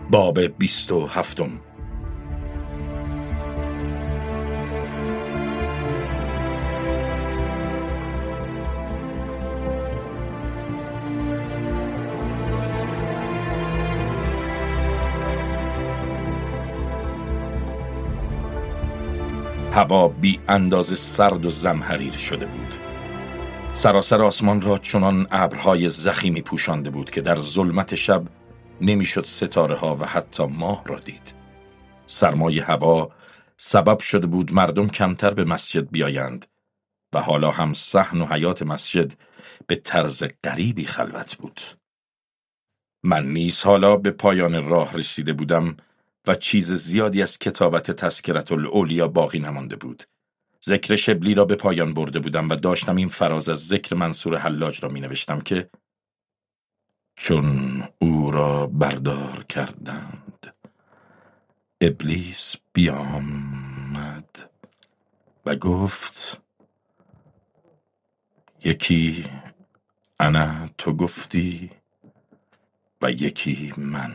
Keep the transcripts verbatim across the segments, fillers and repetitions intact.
باب بیست و هفتم. هوا بی اندازه سرد و زمهریر شده بود. سراسر آسمان را چنان ابرهای ضخیمی پوشانده بود که در ظلمت شب نمیشد ستاره ها و حتی ماه را دید. سرمای هوا سبب شده بود مردم کمتر به مسجد بیایند و حالا هم صحن و حیات مسجد به طرز غریبی خلوت بود. من نیز حالا به پایان راه رسیده بودم و چیز زیادی از کتابت تذکرة الاولیا باقی نمانده بود. ذکر شبلی را به پایان برده بودم و داشتم این فراز از ذکر منصور حلاج را می نوشتم که چون او را بردار کردند ابلیس بیامد و گفت یکی انا تو گفتی و یکی من.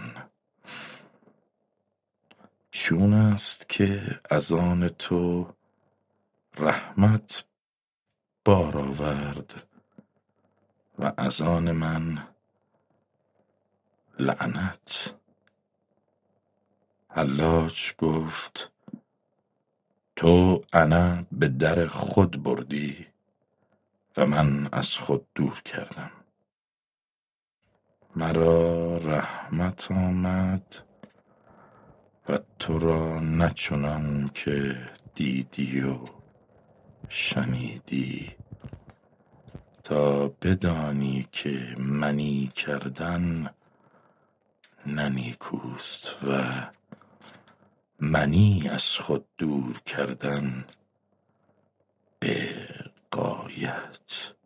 چون است که از آن تو رحمت بار آورد و از آن من لعنت. حلاج گفت تو انا به در خود بردی و من از خود دور کردم. مرا رحمت آمد و تو را نچنان که دیدی و شنیدی تا بدانی که منی کردن ننیکوست و منی از خود دور کردن به غایت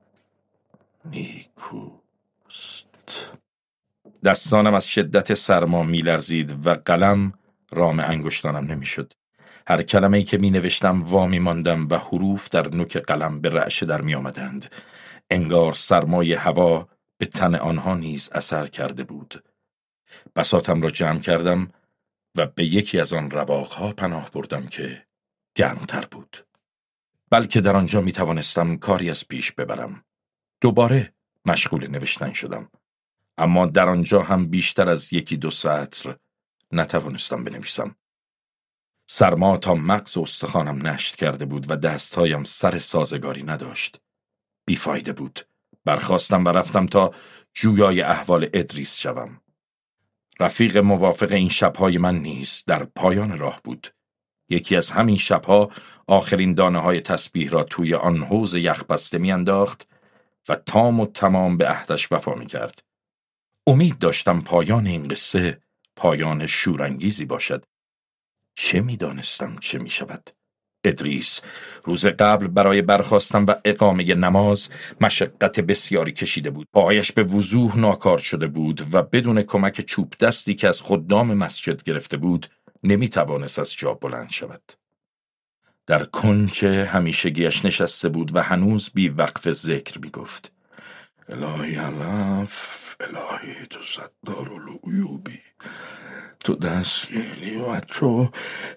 نیکوست. دستانم از شدت سرما می لرزید و قلم رام انگشتانم نمی شد. هر کلمه‌ای که می نوشتم وامی ماندم و حروف در نوک قلم به رعشه در می آمدند. انگار سرمای هوا به تن آنها نیز اثر کرده بود. بساطم را جمع کردم و به یکی از آن رواقها پناه بردم که گرمتر بود. بلکه در آنجا می توانستم کاری از پیش ببرم. دوباره مشغول نوشتن شدم. اما در آنجا هم بیشتر از یکی دو سطر نتوانستم بنویسم. سرما تا مغز و استخوانم نشت کرده بود و دستهایم سر سازگاری نداشت. بیفایده بود. برخاستم و رفتم تا جویای احوال ادریس شوم. رفیق موافق این شبهای من نیز در پایان راه بود. یکی از همین شبها آخرین دانه های تسبیح را توی آن حوض یخبسته می انداخت و تام و تمام به عهدش وفا می کرد. امید داشتم پایان این قصه پایان شورانگیزی باشد. چه می دانستم چه می شود؟ ادریس روز قبل برای برخاستن و اقامه نماز مشقت بسیاری کشیده بود. پایش به وضوح ناکار شده بود و بدون کمک چوب دستی که از خدام مسجد گرفته بود نمی توانست از جا بلند شود. در کنج همیشگیش نشسته بود و هنوز بی وقف ذکر می گفت الهی علف، الهی تو ستار العیوبی، تو دستگیری و تو.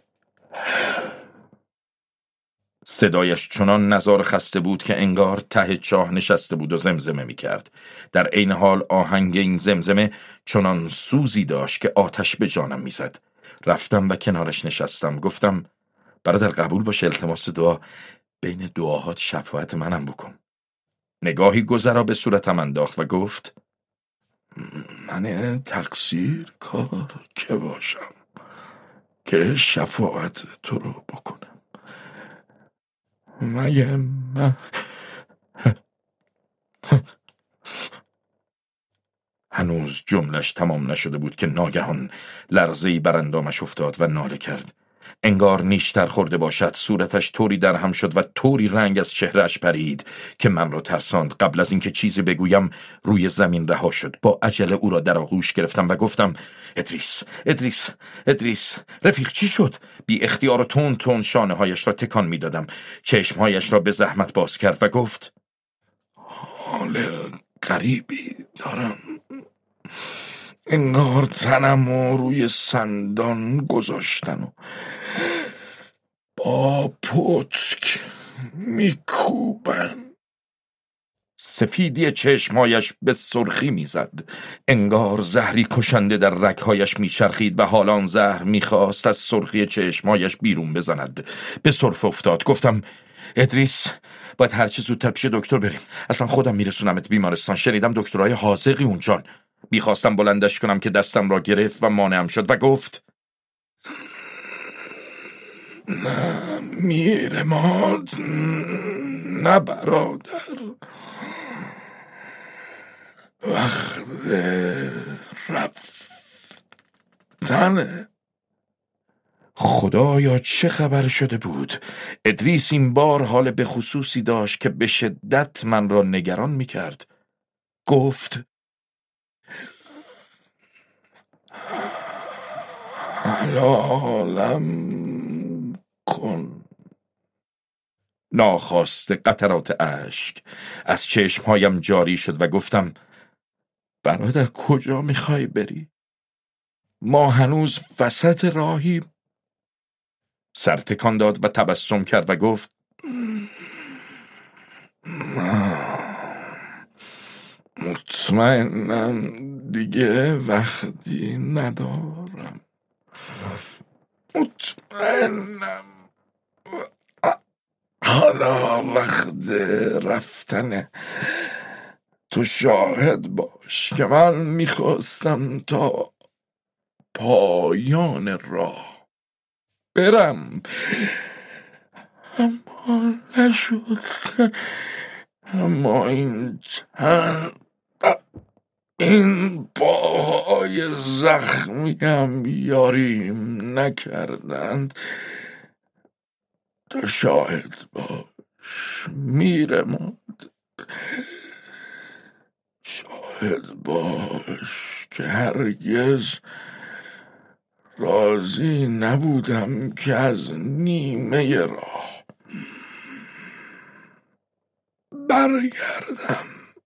صدایش چنان نزار خسته بود که انگار ته چاه نشسته بود و زمزمه می کرد. در عین حال آهنگ این زمزمه چنان سوزی داشت که آتش به جانم می زد. رفتم و کنارش نشستم. گفتم برادر قبول باشه التماس دعا، بین دعاهات شفاعت منم بکن. نگاهی گذرا به صورتم انداخت و گفت من تقصیر کار که باشم که شفاعت تو رو بکنم. مگه من هنوز جملش تمام نشده بود که ناگهان لرزه‌ای بر اندامش افتاد و ناله کرد. انگار نیشتر خورده باشد. صورتش طوری در هم شد و طوری رنگ از چهرهش پرید که من را ترساند. قبل از اینکه چیزی بگویم روی زمین رها شد. با عجله او را در آغوش گرفتم و گفتم ادریس، ادریس، ادریس، رفیق چی شد؟ بی اختیار و تون تون شانه هایش را تکان می دادم. چشمهایش را به زحمت باز کرد و گفت حال غریبی دارم. انگار تنم رو روی سندان گذاشتن و با پتک میکوبن. سفیدی چشمهایش به سرخی میزد، انگار زهری کشنده در رگهایش میچرخید و حالا آن زهر میخواست از سرخی چشمهایش بیرون بزند. به سرفه افتاد. گفتم ادریس، باید هرچی زودتر پیش دکتر بریم. اصلا خودم میرسونمت بیمارستان. شنیدم دکترهای حاذقی اونجان. میخواستم بلندش کنم که دستم را گرفت و مانعم شد و گفت نه میرماد، نه برادر، وقت رفتنه. خدایا چه خبر شده بود؟ ادریس این بار حال به خصوصی داشت که به شدت من را نگران میکرد. گفت حلالم کن. ناخواسته قطرات اشک از چشمهایم جاری شد و گفتم برادر کجا میخوای بری؟ ما هنوز وسط راهیم. سر تکان داد و تبسم کرد و گفت مطمئنم دیگه وقتی ندارم. مطمئنم حالا وقت رفتنه. تو شاهد باش که من میخواستم تا پایان راه برم، اما نشد. اما این تن، این پاهای زخمیم یاریم نکردند. تو شاهد باش میرم. شاهد باش که هرگز راضی نبودم که از نیمه راه برگردم.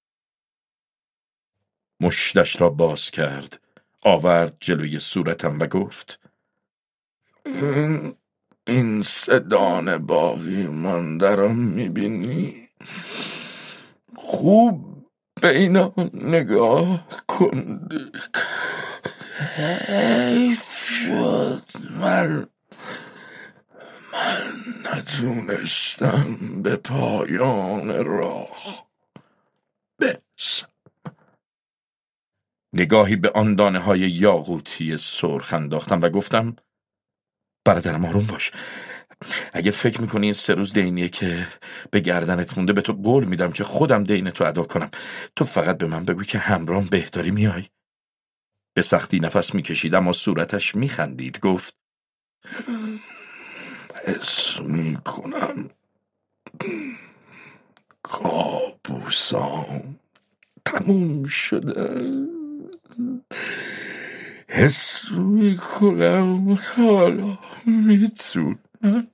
مشتش را باز کرد، آورد جلوی صورتم و گفت این این سدان باقی مانده را میبینی؟ خوب به اینا نگاه کن. حیف شد من من نتونستم به پایان راه برسم. نگاهی به آن دانه های یاقوتی سرخ انداختم و گفتم برادرم آروم باش. اگه فکر میکنی این سه روز دینیه که به گردنت مونده، به تو قول میدم که خودم دینتو ادا کنم. تو فقط به من بگو که همراهم بهداری میای. به سختی نفس میکشید اما صورتش میخندید. گفت حس میکنم کابوسام تموم شده. حس میکنم حالا میتونم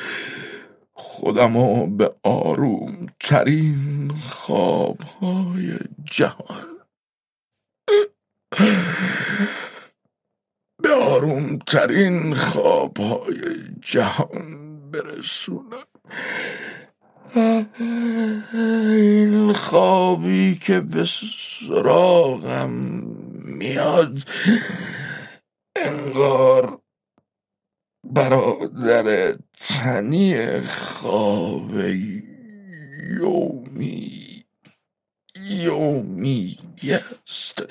خودمو به آروم ترین خوابهای جهان به آروم ترین خوابهای جهان برسونم. این خوابی که به سراغم میاد انگار برادر تنی خواب یومی یومی است.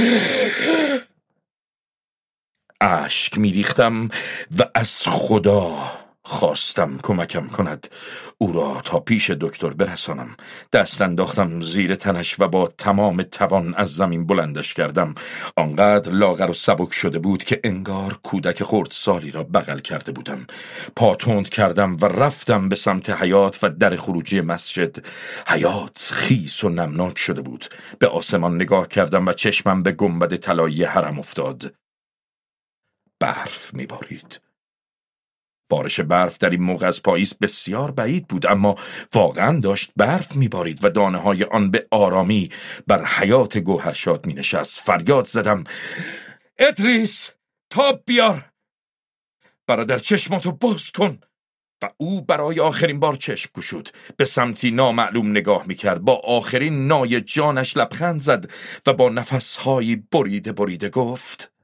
اشک میریختم و از خدا خواستم کمکم کند او را تا پیش دکتر برسانم. دست انداختم زیر تنش و با تمام توان از زمین بلندش کردم. آنقدر لاغر و سبک شده بود که انگار کودک خردسالی را بغل کرده بودم. پا تند کردم و رفتم به سمت حیاط و در خروجی مسجد. حیاط خیس و نمناک شده بود. به آسمان نگاه کردم و چشمم به گنبد طلایی حرم افتاد. برف میبارید. بارش برف در این موقع از پاییز بسیار بعید بود، اما واقعا داشت برف میبارید و دانه های آن به آرامی بر حیات گوهرشاد می نشست. فریاد زدم: ادریس، تاب بیار! برادر، چشماتو باز کن! و او برای آخرین بار چشم گشود. به سمتی نامعلوم نگاه میکرد. با آخرین نای جانش لبخند زد و با نفسهایی بریده بریده گفت: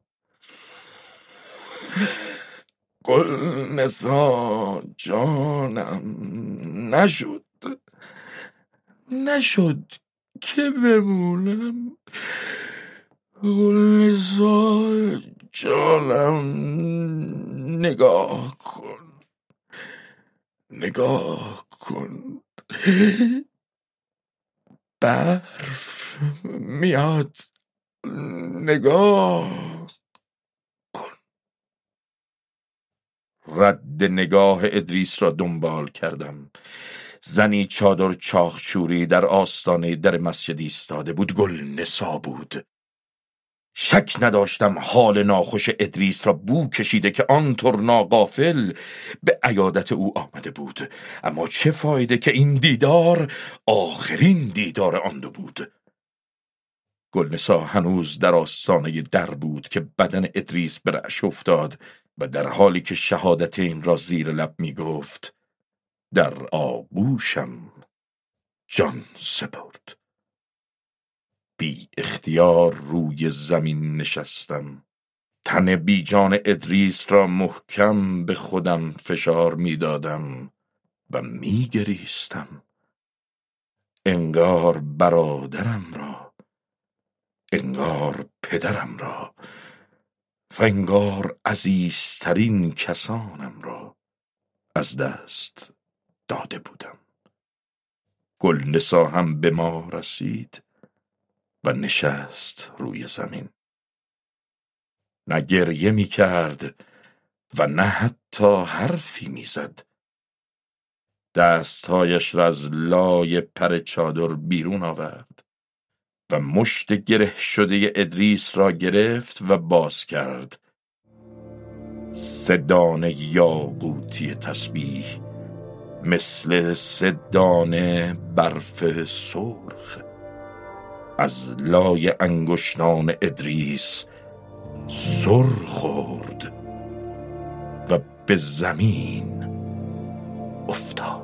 گلنزا جانم، نشد نشد که بمونم. گلنزا جانم، نگاه کن نگاه کن برف میاد، نگاه کن. رد نگاه ادریس را دنبال کردم. زنی چادر چاخچوری در آستانه در مسجد ایستاده بود. گلنسا بود. شک نداشتم حال ناخوش ادریس را بو کشیده که آنطور ناغافل به عیادت او آمده بود. اما چه فایده که این دیدار آخرین دیدار آن دو بود. گلنسا هنوز در آستانه در بود که بدن ادریس به رعش افتاد و در حالی که شهادت این را زیر لب می گفت در آغوشم جان سپرد. بی اختیار روی زمین نشستم. تن بی جان ادریس را محکم به خودم فشار می دادم و می گریستم. انگار برادرم را، انگار پدرم را و انگار عزیزترین کسانم را از دست داده بودم. گلنسا هم به ما رسید و نشست روی زمین. نه گریه می کرد و نه حتی حرفی می زد. دستهایش را از لای پر چادر بیرون آورد و مشت گره شده ادریس را گرفت و باز کرد. سه دانه یاقوتی تسبیح مثل سه دانه برف سرخ از لای انگشتان ادریس سر خورد و به زمین افتاد.